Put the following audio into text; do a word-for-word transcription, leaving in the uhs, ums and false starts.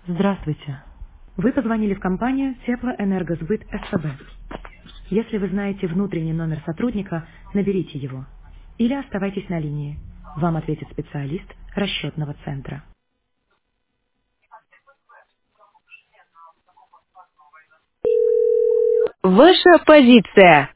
Здравствуйте. Вы позвонили в компанию Теплоэнергосбыт СПБ. Если вы знаете внутренний номер сотрудника, наберите его. Или оставайтесь на линии. Вам ответит специалист расчетного центра. Ваша позиция.